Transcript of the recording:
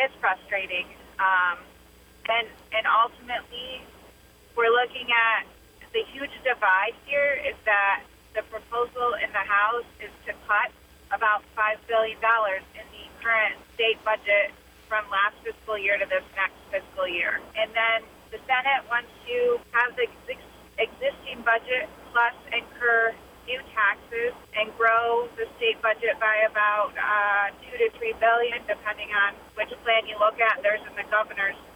is frustrating. And ultimately, we're looking at the huge divide here is that the proposal in the House is to cut about $5 billion in the current state budget from last fiscal year to this next fiscal year. And then the Senate wants to have the existing budget plus incur new taxes and grow the state budget by about $2 to $3 billion, depending on which plan you look at. There's in the governor's